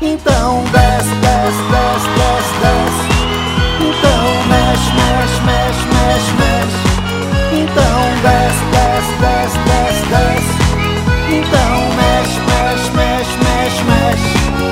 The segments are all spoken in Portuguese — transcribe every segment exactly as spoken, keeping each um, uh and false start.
Então desce, desce, desce, desce, desce. Então mexe, mexe, mexe, mexe, mexe. Então desce, desce, desce, desce, desce. Então mexe, mexe, mexe, mexe, mexe.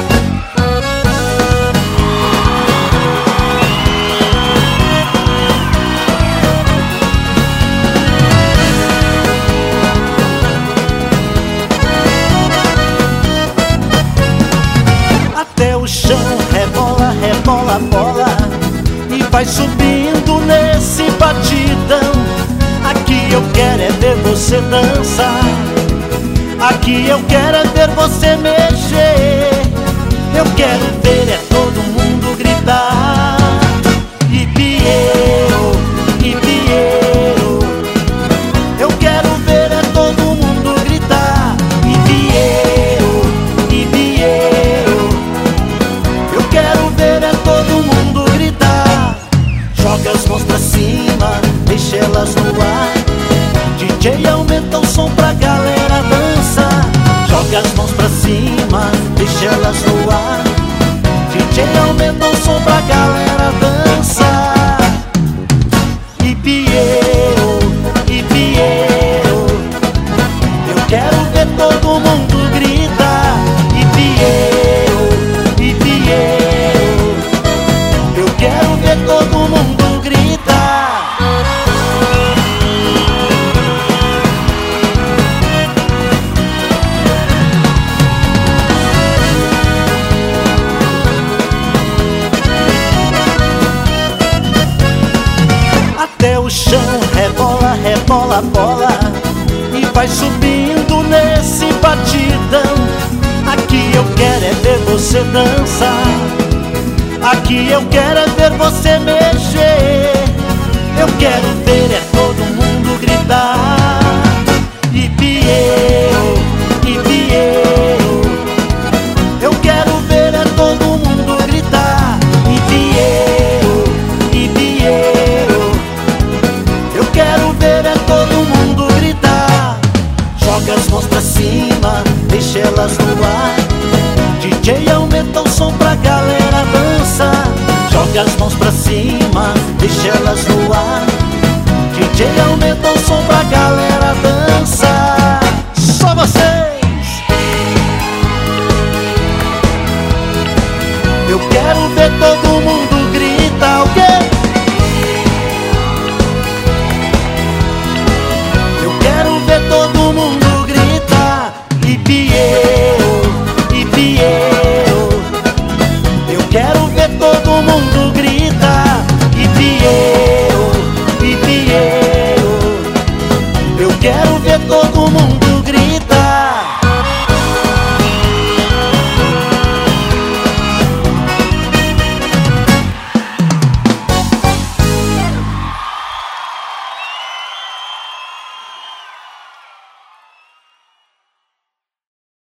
Até o chão rebola, rebola, bola e vai subindo nesse batidão. Aqui eu quero é ver você dançar, aqui eu quero é ver você mexer. Eu quero ver é todo mundo gritar Ipieu, Ipieu. Eu quero ver é todo mundo gritar Ipieu, Ipieu. Eu quero ver é todo mundo gritar. Joga as mãos pra cima, deixa elas no ar. D J aumenta o som pra galera dançar. Joga as mãos pra cima, deixa elas no ar. D J aumenta o som pra galera dançar. Ipieu, Ipieu. Eu quero ver todo mundo gritar Ipieu, Ipieu. Eu quero ver todo mundo gritar. Até o chão rebola, rebola, bola e vai subindo nesse batidão. Aqui eu quero é ver você dançar, aqui eu quero é ver você mexer. Eu quero ver é todo mundo gritar Ipieu, Ipieu. Eu quero ver é todo mundo gritar Ipieu, Ipieu. Eu quero ver é todo mundo gritar. Joga as mãos pra cima, deixa elas no ar. D J aumenta o som pra galera dançar. Joga as mãos pra cima, deixa elas no ar. D J aumenta o som pra galera dançar. Só vocês! Eu quero ver todo mundo gritar o quê? Eu quero ver todo mundo gritar Ipieu, Ipieu. Eu quero ver todo mundo